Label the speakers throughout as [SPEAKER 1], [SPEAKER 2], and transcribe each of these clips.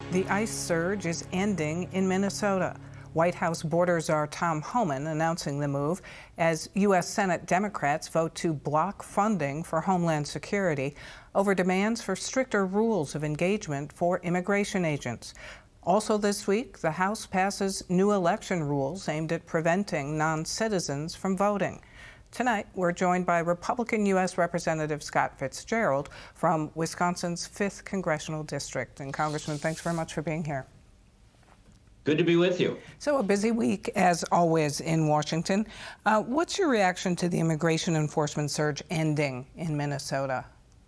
[SPEAKER 1] The ICE surge is ending in Minnesota. White House border czar Tom Homan announcing the move as U.S. Senate Democrats vote to block funding for Homeland Security over demands for stricter rules of engagement for immigration agents. Also this week, the House passes new election rules aimed at preventing non-citizens from voting. Tonight, we're joined by Republican U.S. Representative Scott Fitzgerald from Wisconsin's 5th Congressional District. And Congressman, thanks very much for being here.
[SPEAKER 2] Good to be with you.
[SPEAKER 1] So a busy week, as always, in Washington. What's your reaction to the immigration enforcement surge ending in Minnesota?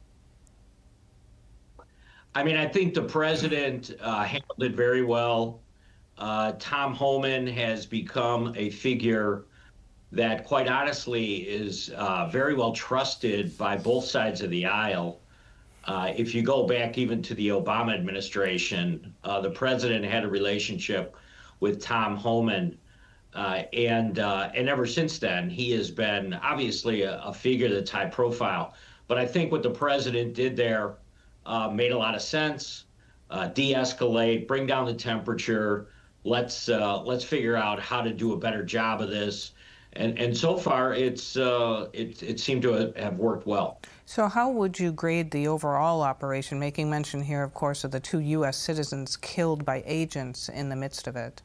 [SPEAKER 2] I mean, I think the president handled it very well. Tom Homan has become a figure that, quite honestly, is very well trusted by both sides of the aisle. If you go back even to the Obama administration, the president had a relationship with Tom Homan. And ever since then, he has been obviously a figure that's high profile. But I think what the president did there made a lot of sense. De-escalate, bring down the temperature. Let's figure out how to do a better job of this. And so far, it seemed to have worked well.
[SPEAKER 1] So how would you grade the overall operation, making mention here, of course, of the 2 U.S. citizens killed by agents in the midst of it?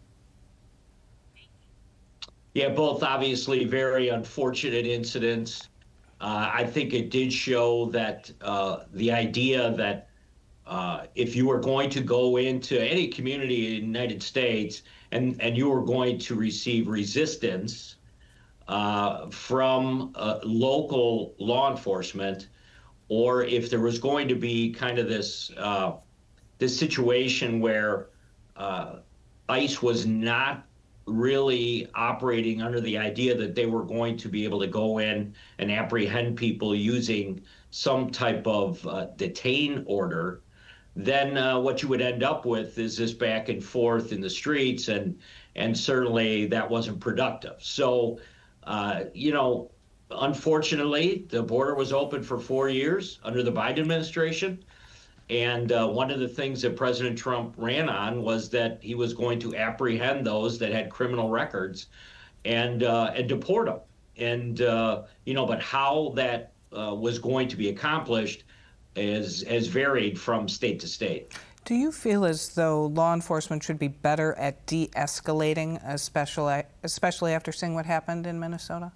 [SPEAKER 2] Yeah, both obviously very unfortunate incidents. I think it did show that the idea that if you were going to go into any community in the United States and you were going to receive resistance from local law enforcement, or if there was going to be kind of this situation where ICE was not really operating under the idea that they were going to be able to go in and apprehend people using some type of detain order, then what you would end up with is this back and forth in the streets, and certainly that wasn't productive. So, unfortunately, the border was open for 4 years under the Biden administration. And one of the things that President Trump ran on was that he was going to apprehend those that had criminal records and deport them. And, but how that was going to be accomplished has varied from state to state.
[SPEAKER 1] Do you feel as though law enforcement should be better at de-escalating, especially after seeing what happened in Minnesota?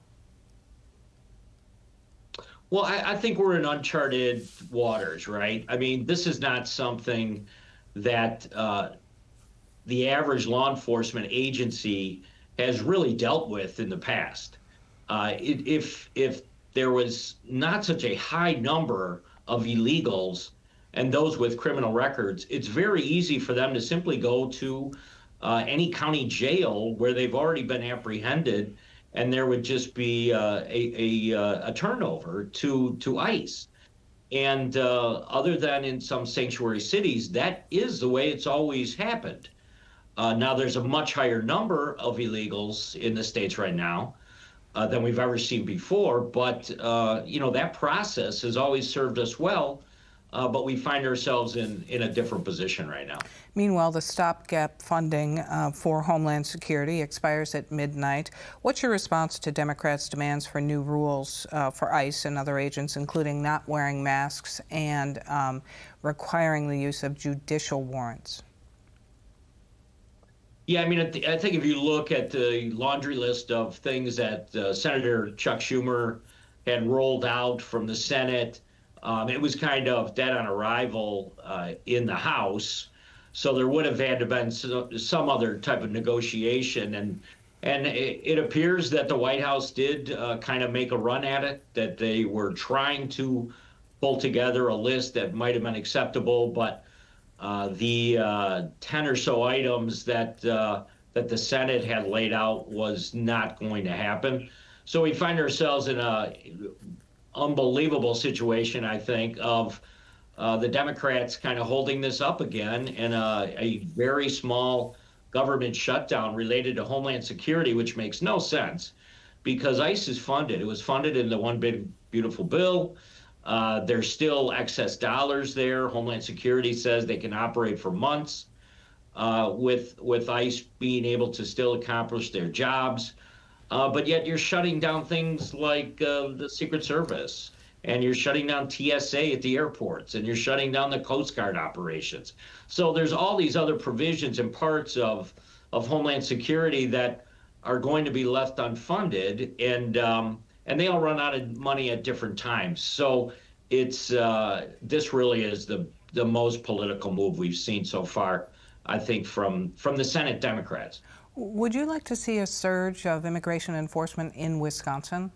[SPEAKER 2] Well, I think we're in uncharted waters, right? I mean, this is not something that the average law enforcement agency has really dealt with in the past. If there was not such a high number of illegals and those with criminal records, it's very easy for them to simply go to any county jail where they've already been apprehended, and there would just be a turnover to ICE. And other than in some sanctuary cities, that is the way it's always happened. Now, there's a much higher number of illegals in the states right now than we've ever seen before, but that process has always served us well. But we find ourselves in a different position right now.
[SPEAKER 1] Meanwhile, the stopgap funding for Homeland Security expires at midnight. What's your response to Democrats' demands for new rules for ICE and other agents, including not wearing masks and requiring the use of judicial warrants?
[SPEAKER 2] Yeah, I mean, I think if you look at the laundry list of things that Senator Chuck Schumer had rolled out from the Senate, it was kind of dead on arrival in the House, so there would have had to been some other type of negotiation, and it appears that the White House did kind of make a run at it, that they were trying to pull together a list that might have been acceptable, but the 10 or so items that the Senate had laid out was not going to happen. So we find ourselves in a unbelievable situation, I think, of the Democrats kind of holding this up again in a very small government shutdown related to Homeland Security, which makes no sense because ICE is funded. It was funded in the One Big Beautiful Bill. There's still excess dollars there. Homeland Security says they can operate for months. with ICE being able to still accomplish their jobs. But yet you're shutting down things like the Secret Service, and you're shutting down TSA at the airports, and you're shutting down the Coast Guard operations. So there's all these other provisions and parts of Homeland Security that are going to be left unfunded, and they all run out of money at different times. So it's this really is the most political move we've seen so far, I think, from the Senate Democrats.
[SPEAKER 1] Would you like to see a surge of immigration enforcement in Wisconsin?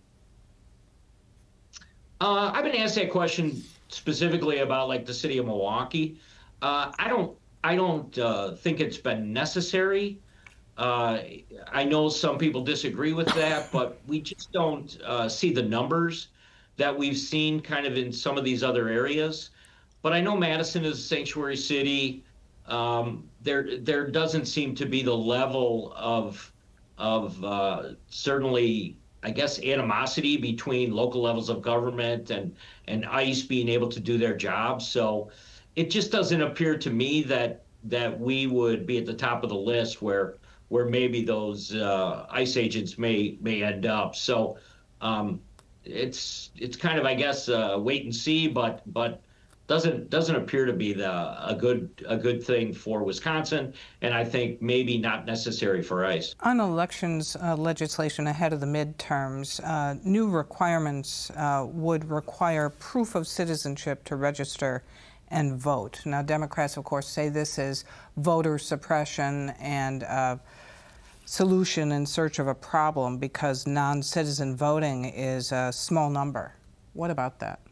[SPEAKER 2] I've been asked that question specifically about like the city of Milwaukee. I don't think it's been necessary. I know some people disagree with that, but we just don't see the numbers that we've seen kind of in some of these other areas. But I know Madison is a sanctuary city. There doesn't seem to be the level of certainly, I guess, animosity between local levels of government and ICE being able to do their job. So it just doesn't appear to me that we would be at the top of the list where maybe those ICE agents may end up. So it's kind of, I guess, wait and see, but doesn't appear to be a good thing for Wisconsin, and I think maybe not necessary for ICE.
[SPEAKER 1] On elections legislation ahead of the midterms, new requirements would require proof of citizenship to register and vote. Now, Democrats, of course, say this is voter suppression and solution in search of a problem because non-citizen voting is a small number. What about that?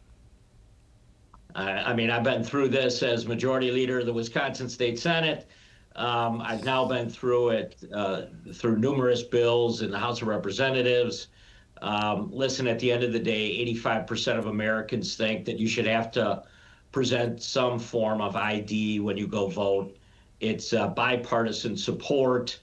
[SPEAKER 2] I mean, I've been through this as majority leader of the Wisconsin State Senate. I've now been through it through numerous bills in the House of Representatives. Listen, at the end of the day, 85% of Americans think that you should have to present some form of ID when you go vote. It's bipartisan support.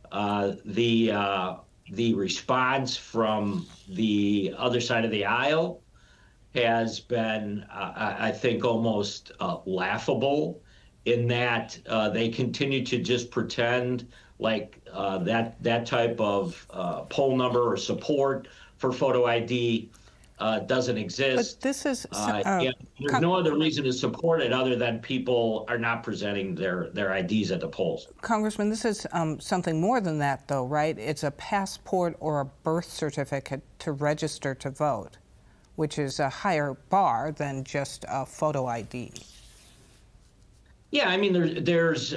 [SPEAKER 2] The response from the other side of the aisle has been, I think, almost laughable in that they continue to just pretend like that type of poll number or support for photo ID doesn't exist.
[SPEAKER 1] But this is
[SPEAKER 2] there's no other reason to support it other than people are not presenting their IDs at the polls.
[SPEAKER 1] Congressman, this is something more than that, though, right? It's a passport or a birth certificate to register to vote, which is a higher bar than just a photo ID.
[SPEAKER 2] Yeah, I mean, there's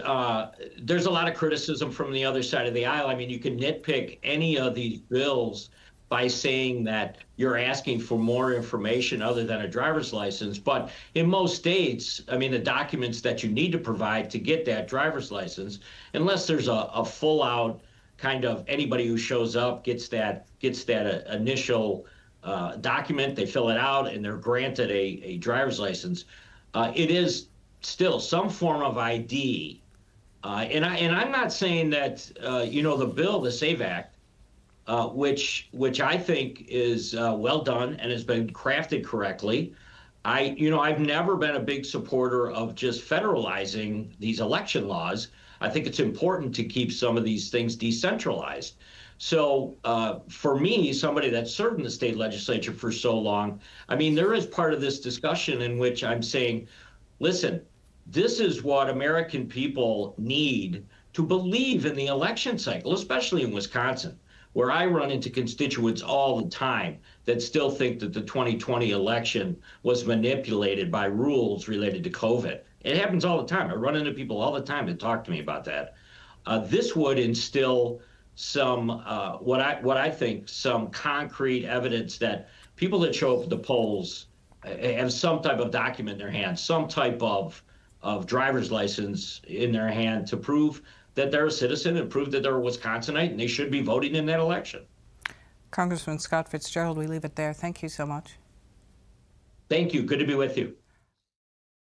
[SPEAKER 2] a lot of criticism from the other side of the aisle. I mean, you can nitpick any of these bills by saying that you're asking for more information other than a driver's license. But in most states, I mean, the documents that you need to provide to get that driver's license, unless there's a full out kind of anybody who shows up gets that initial document, they fill it out, and they're granted a driver's license. It is still some form of ID. And I'm not saying that, the bill, the SAVE Act, which I think is well done and has been crafted correctly. I've never been a big supporter of just federalizing these election laws. I think it's important to keep some of these things decentralized. So for me, somebody that served in the state legislature for so long, I mean, there is part of this discussion in which I'm saying, listen, this is what American people need to believe in the election cycle, especially in Wisconsin, where I run into constituents all the time that still think that the 2020 election was manipulated by rules related to COVID. It happens all the time. I run into people all the time that talk to me about that. This would instill some, what I think, some concrete evidence that people that show up at the polls have some type of document in their hand, some type of driver's license in their hand to prove that they're a citizen and prove that they're a Wisconsinite and they should be voting in that election.
[SPEAKER 1] Congressman Scott Fitzgerald, we leave it there. Thank you so much.
[SPEAKER 2] Thank you. Good to be with you.